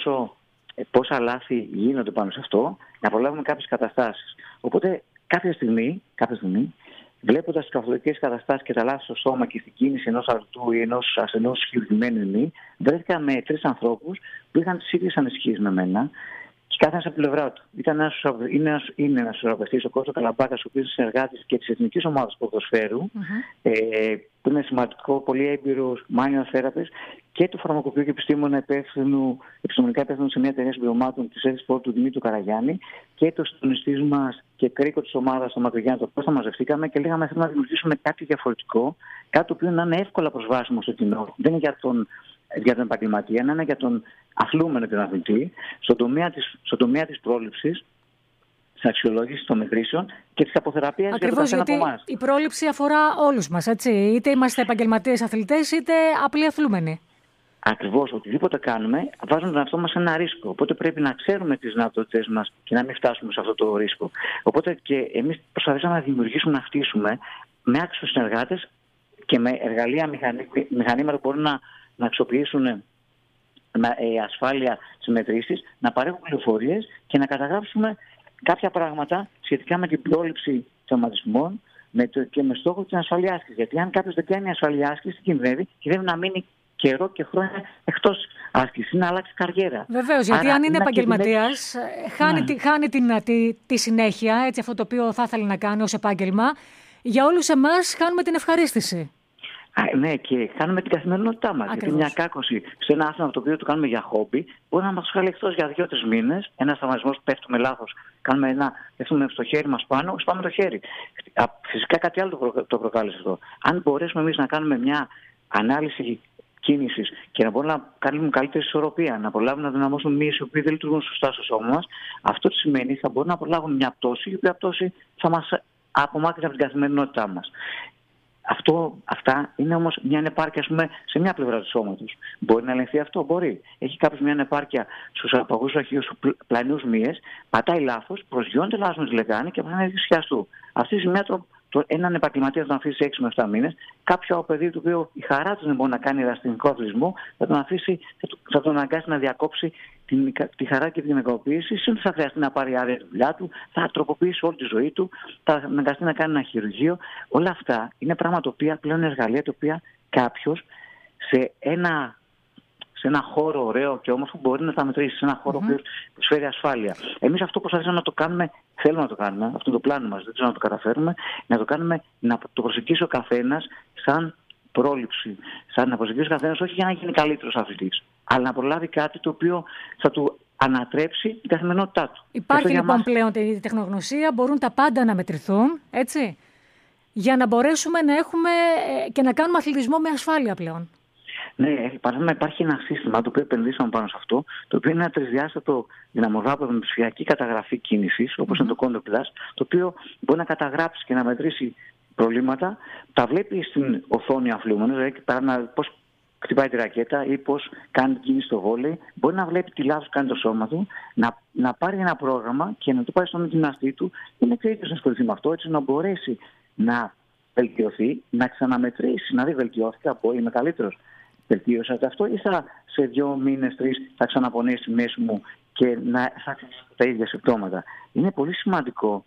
πόσα λάθη γίνονται πάνω σε αυτό, να προλάβουμε κάποιες καταστάσεις. Οπότε κάποια στιγμή βλέποντας τις καθολικές καταστάσεις και τα λάθη στο σώμα και στην κίνηση ενός αθλητού ή ενός ασθενούς χειρουργημένου ημί, βρέθηκα με 3 ανθρώπους που είχαν τις ίδιες ανησυχίες με μένα και καθένας από την πλευρά του. Είναι ένας ουσιαστής, ο Κώστας Καλαμπάκας, ο οποίος είναι συνεργάτης και της Εθνικής Ομάδας Ποδοσφαίρου, που είναι σημαντικό, πολύ έμπειρος manual therapist, και του φαρμακοποιού και επιστημονικά υπεύθυνου σε μια εταιρεία συμπληρωμάτων της ΕΡΕΣΠΟΡ του Δημήτρου Καραγιάννη, και το συντονιστής μας και κρίκο της ομάδας του Μακρυγιάννη, το Κώστα, μαζευτήκαμε και λέγαμε θέλουμε να δημιουργήσουμε κάτι διαφορετικό, κάτι το οποίο να είναι εύκολα προσβάσιμο στο κοινό. Δεν είναι για τον επαγγελματία, να είναι για τον αθλούμενο και τον αθλητή, στον τομέα της πρόληψης, της αξιολόγησης των μετρήσεων και της αποθεραπείας. Ακριβώς, γιατί η πρόληψη αφορά όλους μας, έτσι. Είτε είμαστε επαγγελματίες αθλητές, είτε απλοί αθλούμενοι. ακριβώς οτιδήποτε κάνουμε, βάζουμε τον εαυτό μας σε ένα ρίσκο. Οπότε πρέπει να ξέρουμε τις δυνατότητες μας και να μην φτάσουμε σε αυτό το ρίσκο. Οπότε και εμείς προσπαθήσαμε να δημιουργήσουμε, να χτίσουμε με άξιους συνεργάτες και με εργαλεία, μηχανήματα που μπορούν να αξιοποιήσουν ασφάλεια στις μετρήσεις, να παρέχουν πληροφορίες και να καταγράψουμε κάποια πράγματα σχετικά με την πρόληψη τραυματισμών και με στόχο την ασφαλή άσκηση. Γιατί αν κάποιος δεν κάνει ασφαλή άσκηση, κινδυνεύει να μείνει καιρό και χρόνια εκτός άσκησης, να αλλάξει καριέρα. Βεβαίως, γιατί αν είναι επαγγελματίας, χάνει τη συνέχεια, έτσι, αυτό το οποίο θα ήθελε να κάνει ως επάγγελμα. Για όλους εμάς χάνουμε την ευχαρίστηση. Ναι, και κάνουμε την καθημερινότητά μας. Γιατί μια κάκωση σε ένα άθλημα το οποίο το κάνουμε για χόμπι μπορεί να μας βγάλει εκτός για 2-3 μήνες. Ένας τραυματισμός που πέφτουμε λάθος, πέφτουμε στο χέρι μας πάνω, σπάμε το χέρι. Φυσικά κάτι άλλο το προκάλεσε αυτό. Αν μπορέσουμε εμείς να κάνουμε μια ανάλυση κίνησης και να μπορούμε να κάνουμε καλύτερη ισορροπία, να προλάβουμε να δυναμώσουμε μυς οι οποίοι δεν λειτουργούν σωστά στο σώμα μας, αυτό σημαίνει θα μπορούμε να προλάβουμε μια πτώση, η οποία πτώση θα μας απομάκρυνε από την καθημερινότητά μας. Αυτά είναι όμως μια ανεπάρκεια, σε μια πλευρά του σώματος. Μπορεί να ελεγχθεί αυτό, μπορεί. Έχει κάποιος μια ανεπάρκεια στους απαγούς αρχείους, στους πλανούς μύες, πατάει λάθος, προσγειώνεται λάθος με τη λεκάνη και πάνε να δυσχιαστού. Αυτή τη στιγμή έναν επαγγελματία θα τον αφήσει 6 με 7 μήνες. Κάποιο παιδί του οποίου η χαρά του δεν μπορεί να κάνει ερασιτεχνικό αθλητισμό, θα τον αναγκάσει να διακόψει τη χαρά και την ενεργοποίηση. Σύντομα θα χρειαστεί να πάρει άδεια τη δουλειά του, θα τροποποιήσει όλη τη ζωή του, θα αναγκαστεί να κάνει ένα χειρουργείο. Όλα αυτά είναι πράγματα πλέον εργαλεία τα οποία κάποιος σε ένα χώρο ωραίο και όμως που μπορεί να τα μετρήσει, σε ένα χώρο που προσφέρει ασφάλεια. Εμείς αυτό προσπαθήσαμε να το κάνουμε, θέλουμε να το κάνουμε, αυτό είναι το πλάνο μας, δεν ξέρω να το καταφέρουμε, να το κάνουμε, να το προσεγγίσει ο καθένας σαν πρόληψη. Σαν να προσεγγίσει ο καθένας όχι για να γίνει καλύτερος αθλητής, αλλά να προλάβει κάτι το οποίο θα του ανατρέψει την καθημερινότητά του. Υπάρχει λοιπόν πλέον η τεχνογνωσία, μπορούν τα πάντα να μετρηθούν, έτσι, για να μπορέσουμε να έχουμε και να κάνουμε αθλητισμό με ασφάλεια πλέον. Ναι, παράδειγμα υπάρχει ένα σύστημα το οποίο επενδύσαμε πάνω σε αυτό, το οποίο είναι ένα τρισδιάστατο δυναμοδάπεδο με ψηφιακή καταγραφή κίνησης, όπως είναι το Condo Plus, το οποίο μπορεί να καταγράψει και να μετρήσει προβλήματα, τα βλέπει στην οθόνη αθλούμενος, δηλαδή πώς χτυπάει τη ρακέτα ή πώς κάνει την κίνηση στο βόλεϊ, μπορεί να βλέπει τι λάθος κάνει το σώμα του, να πάρει ένα πρόγραμμα και να το πάει στον γυμναστή του, είναι κριτικός να ασχοληθεί με αυτό, έτσι να μπορέσει να βελτιωθεί, να ξαναμετρήσει, να δει βελτιώθηκα, είμαι καλύτερος. Βελτίωσα αυτό ή σε 2 μήνες, 3 θα ξαναπονέσει τη μέση μου και θα έχει τα ίδια συμπτώματα. Είναι πολύ σημαντικό,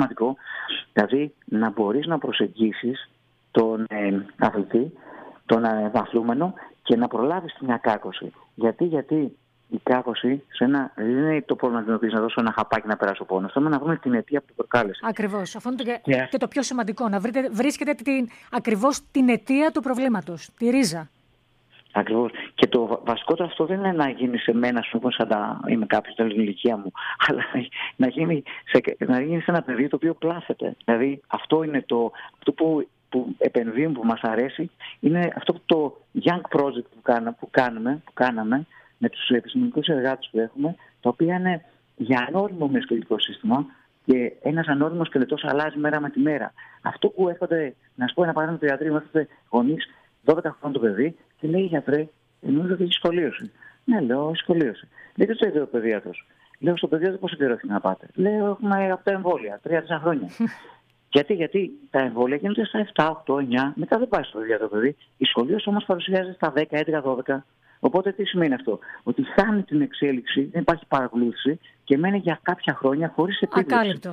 δηλαδή να μπορείς να προσεγγίσεις τον αθλητή, τον αθλούμενο και να προλάβεις μια κάκωση. Γιατί η κάκωση δεν είναι το πρόβλημα να αντιμετωπίσει, να δώσω ένα χαπάκι να περάσω πόνο. Θέλουμε να βρούμε την αιτία που προκάλεσε. Ακριβώς. Αυτό είναι και το πιο σημαντικό. Να βρίσκετε ακριβώς την αιτία του προβλήματος, τη ρίζα. Ακριβώς. Και το βασικότερο αυτό δεν είναι να γίνει σε μένα, όπως είμαι κάποιος στην ηλικία μου, αλλά να γίνει σε ένα παιδί το οποίο πλάθεται. Δηλαδή αυτό είναι αυτό που επενδύουμε, που μας αρέσει, είναι αυτό το young project που κάναμε με τους επιστημονικούς εργάτες που έχουμε, τα οποία είναι για ανώριμο μυοσκελετικό σύστημα και ένας ανώριμος σκελετός αλλάζει μέρα με τη μέρα. Αυτό που έρχονται, να σου πω ένα παράδειγμα του ιατρίου, έρχονται γονείς 12 χρόνια το παιδί και λέει γιατρέ, νομίζω ότι έχει σχολίωση. Ναι, λέω, σχολίωση. Λέει και στο ίδιο παιδίατρος. Λέω στο παιδίατρο πόσο καιρό έχει να πάτε. Λέω έχουμε από τα εμβόλια, 3-4 χρόνια. Γιατί τα εμβόλια γίνονται στα 7, 8, 9, μετά δεν πάει στο παιδίατρο παιδί. Η σχολίωση όμως παρουσιάζεται στα 10, 11, 12. Οπότε τι σημαίνει αυτό? Ότι χάνει την εξέλιξη, δεν υπάρχει παρακολούθηση και μένει για κάποια χρόνια χωρίς επίδειξη. Ακάλυπτο.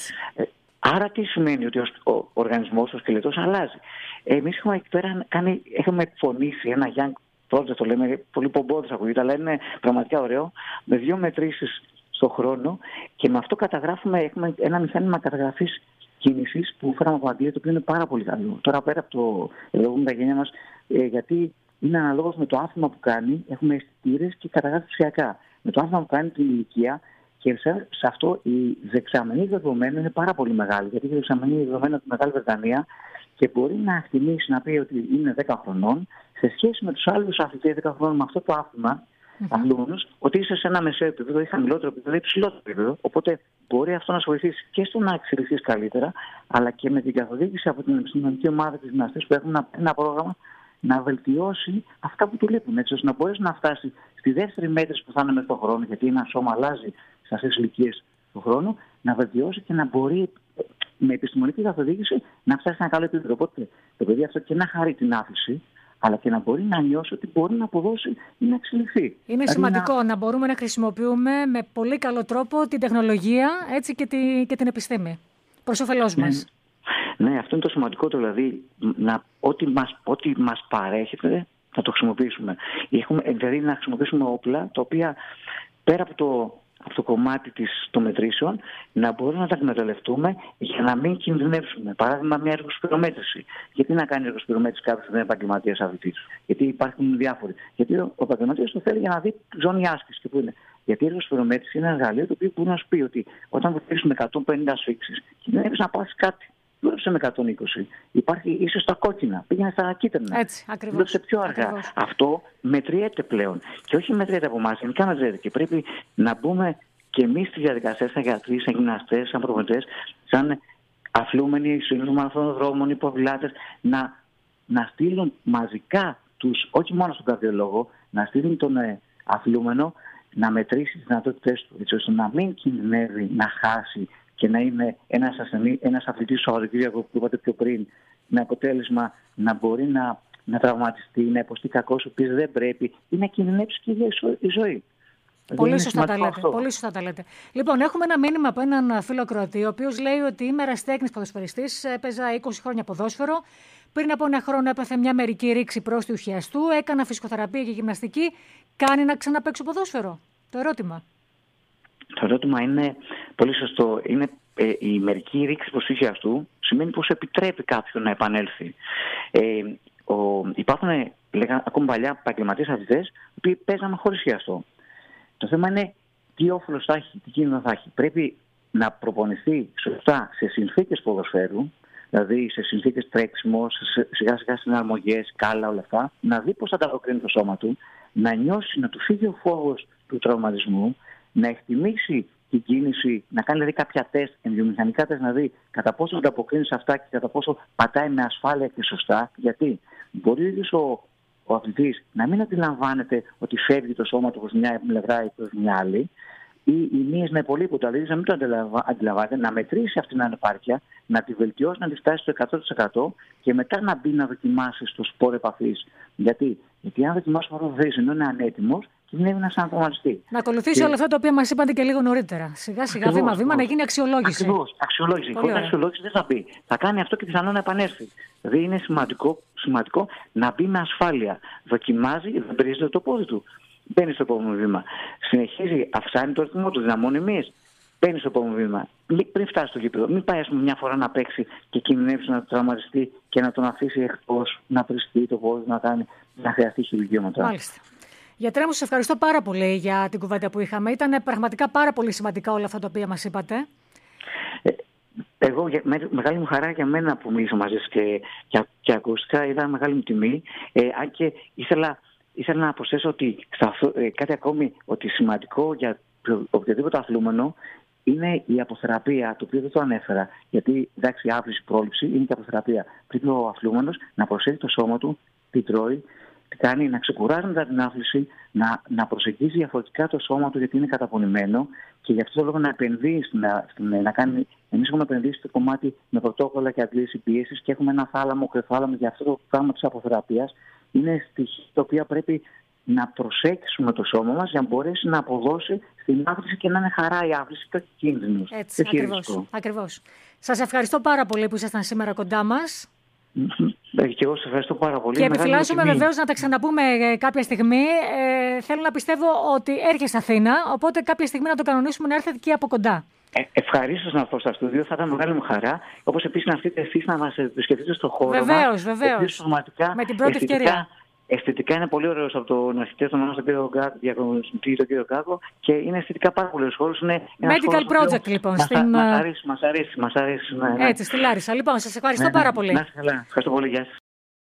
Άρα τι σημαίνει? Ότι ο οργανισμός, ο σκελετός αλλάζει. Εμείς έχουμε εκεί πέρα έχουμε εκφωνήσει ένα young project, το λέμε, πολύ πομπόδες ακούγεται, αλλά είναι πραγματικά ωραίο, με 2 μετρήσεις στο χρόνο και με αυτό έχουμε ένα μηχάνημα καταγραφής κίνησης που φέραμε από Αγγλία, το οποίο είναι πάρα πολύ καλό. Τώρα πέρα από το εργογούμε τα γένια μας, γιατί είναι αναλόγως με το άθλημα που κάνει, έχουμε αισθητήρες και καταγράφει ψηφιακά. Με το άθλημα που κάνει, την ηλικία, και σε αυτό η δεξαμενή δεδομένων είναι πάρα πολύ μεγάλη. Γιατί η δεξαμενή δεδομένων από τη Μεγάλη Βρετανία και μπορεί να εκτιμήσει, να πει ότι είναι 10 χρονών, σε σχέση με τους άλλους αθλητές 10 χρονών με αυτό το άθλημα, αθλούμενους, ότι είσαι σε ένα μεσαίο επίπεδο ή χαμηλότερο επίπεδο ή ψηλότερο επίπεδο. Οπότε μπορεί αυτό να σου βοηθήσει και στο να εξελιχθείς καλύτερα, αλλά και με την καθοδήγηση από την επιστημονική ομάδα της γυμναστής που έχουν ένα πρόγραμμα να βελτιώσει αυτά που του λείπουν, έτσι ώστε να μπορέσει να φτάσει στη δεύτερη μέτρηση που θα είναι μέσα στον χρόνο, γιατί ένα σώμα αλλάζει σε αυτές τις ηλικίες του χρόνου, να βελτιώσει και να μπορεί με επιστημονική καθοδήγηση να φτάσει σε ένα καλό επίπεδο. Οπότε το παιδί αυτό και να χαρεί την άφηση, αλλά και να μπορεί να νιώσει ότι μπορεί να αποδώσει ή να εξελιχθεί. Είναι σημαντικό να μπορούμε να χρησιμοποιούμε με πολύ καλό τρόπο την τεχνολογία, έτσι, και την προς όφελός μας. Ναι, αυτό είναι το σημαντικό, δηλαδή ό,τι μας παρέχεται να το χρησιμοποιήσουμε. Δηλαδή να χρησιμοποιήσουμε όπλα τα οποία πέρα από το κομμάτι των μετρήσεων να μπορούμε να τα εκμεταλλευτούμε για να μην κινδυνεύσουμε. Παράδειγμα, μια εργοσπυρομέτρηση. Γιατί να κάνει εργοσπυρομέτρηση κάποιος που δεν είναι επαγγελματίας αθλητής? Γιατί υπάρχουν διάφοροι. Γιατί ο επαγγελματίας το θέλει για να δει ζώνη άσκηση. Και πού είναι? Γιατί η εργοσπυρομέτρηση είναι ένα εργαλείο το οποίο μπορεί να σου πει ότι όταν βοηθήσει με 150 σφίξεις, κινδυνεύεις να πάθεις κάτι. Δούλεψε με 120. Υπάρχει ίσως στα κόκκινα. Πήγαινε στα κίτρινα. Έτσι, ακριβώς. Δούλεψε πιο αργά. Ακριβώς. Αυτό μετριέται πλέον. Και όχι μετριέται από εμάς, γενικά μετριέται. Και πρέπει να μπούμε και εμείς στη διαδικασία, σαν γιατροί, σαν γυμναστές, σαν προπονητές, σαν αθλούμενοι, συνήθως μαραθωνοδρόμων, υποδηλάτες, να στείλουν μαζικά όχι μόνο στον καρδιολόγο, να στείλουν τον αθλούμενο να μετρήσει τις δυνατότητες του, έτσι ώστε να μην κινδυνεύει να χάσει και να είναι ένας αθλητής στο Σαββατοκύριακο που είπατε πιο πριν, με αποτέλεσμα να μπορεί να τραυματιστεί, να υποστεί κακός, ο οποίος δεν πρέπει, ή να κινδυνεύσει και η ζωή. Πολύ σωστά τα λέτε. Λοιπόν, έχουμε ένα μήνυμα από έναν φίλο Κροατή, ο οποίος λέει ότι είμαι ερασιτέχνης ποδοσφαιριστής, έπαιζα 20 χρόνια ποδόσφαιρο. Πριν από ένα χρόνο έπαθε μια μερική ρήξη πρόστιου χιαστού, έκανα φυσικοθεραπεία και γυμναστική. Κάνει να ξαναπαίξω ποδόσφαιρο? Το ερώτημα είναι πολύ σωστό. Η μερική ρήξη πρόστιου χιαστού σημαίνει πως επιτρέπει κάποιον να επανέλθει. Υπάρχουν ακόμη παλιά επαγγελματίες αθλητές που παίζανε χωρίς χιαστό. Το θέμα είναι τι όφελος θα έχει, τι κίνδυνο θα έχει. Πρέπει να προπονηθεί σωστά σε συνθήκες ποδοσφαίρου, δηλαδή σε συνθήκες τρέξιμο, σιγά σιγά συναρμογές, κάλα, όλα αυτά, να δει πώς θα ανταποκρίνει το σώμα του, να νιώσει, να του φύγει ο φόβος του τραυματισμού, να εκτιμήσει την κίνηση, να κάνει δηλαδή κάποια τεστ, ενδειομηχανικά τεστ, να δει κατά πόσο ανταποκρίνει σε αυτά και κατά πόσο πατάει με ασφάλεια και σωστά. Γιατί μπορεί ο ίδιος ο αθλητής να μην αντιλαμβάνεται ότι φεύγει το σώμα του προς μια πλευρά ή προς μια άλλη, ή οι μύες να υπολείπονται, δηλαδή να μην το αντιλαμβάνεται, να μετρήσει αυτή την ανεπάρκεια, να τη βελτιώσει, να τη φτάσει στο 100% και μετά να μπει να δοκιμάσει στο σπόρο επαφής. Γιατί αν δοκιμάσει το σπόρο επαφής ενώ είναι ανέτοιμος, κινδυνεύει να ξανατραυματιστεί. Να ακολουθήσει όλα αυτά τα οποία μας είπατε και λίγο νωρίτερα. Σιγά-σιγά, βήμα-βήμα, να γίνει αξιολόγηση. Ακριβώς, αξιολόγηση. Χωρίς αξιολόγηση δεν θα μπει. Θα κάνει αυτό και πιθανόν να επανέλθει. Δηλαδή είναι σημαντικό να μπει με ασφάλεια. Δοκιμάζει, δεν βρίζεται το πόδι του. Μπαίνει στο επόμενο βήμα. Συνεχίζει, αυξάνει το ρυθμό του, δυναμώνει μυες. Μπαίνει στο επόμενο βήμα. Πριν φτάσει στο γήπεδο, μην πάει μια φορά να παίξει και κινδυνεύσει να τραυματιστεί και να τον αφήσει εκτός, να πριστεί το πόδι, να χρειαστεί χειρουργείο μετά. Μάλιστα. Γιατρέ μου, σας ευχαριστώ πάρα πολύ για την κουβέντα που είχαμε. Ήταν πραγματικά πάρα πολύ σημαντικά όλα αυτά τα οποία μας είπατε. Εγώ, μεγάλη μου χαρά για μένα που μίλησα μαζί σας και ακούστηκα, ήταν μεγάλη μου τιμή. Αν και ήθελα να προσθέσω ότι κάτι ακόμη, ότι σημαντικό για οποιοδήποτε αθλούμενο είναι η αποθεραπεία, το οποίο δεν το ανέφερα. Γιατί εντάξει, η άβληση, πρόληψη είναι και αποθεραπεία. Πρέπει ο αθλούμενος να προσέχει το σώμα του, τι τρώει, τι κάνει, να ξεκουράζει μετά την άθληση, να προσεγγίζει διαφορετικά το σώμα του γιατί είναι καταπονημένο και γι' αυτό το λόγο να επενδύει να κάνει. Εμείς έχουμε επενδύσει στο κομμάτι με πρωτόκολλα και αντλήσεις πίεσης και έχουμε ένα θάλαμο, κρεοθάλαμο για αυτό το πράγμα της αποθεραπείας. Είναι στοιχεία τα οποία πρέπει να προσέξουμε το σώμα μας για να μπορέσει να αποδώσει στην άθληση και να είναι χαρά η άθληση και όχι κίνδυνος. Έτσι, ακριβώς. Σας ευχαριστώ πάρα πολύ που ήσασταν σήμερα κοντά μας. Και εγώ σας ευχαριστώ πάρα πολύ. Και επιφυλάσσομαι βεβαίως να τα ξαναπούμε κάποια στιγμή. Θέλω να πιστεύω ότι έρχεσαι Αθήνα, οπότε κάποια στιγμή να το κανονίσουμε να έρθετε και από κοντά. Ευχαρίστως να έρθω στα στούντιο, θα ήταν μεγάλη μου χαρά. Όπως επίσης να έρθετε εσείς να μας επισκεφτείτε στο χώρο βεβαίως, μας. Βεβαίως. Με την πρώτη ευκαιρία. Αισθητικά είναι πολύ ωραίος από τον αρχιτέκτο μας, τον κύριο Κάκο, και είναι αισθητικά πάρα πολύ ωραίος χώρος. Medical project λοιπόν. Μας αρέσει. Έτσι, στη Λάρισα. Λοιπόν, σας ευχαριστώ πάρα πολύ. Να είστε καλά. Ευχαριστώ πολύ. Γεια σας.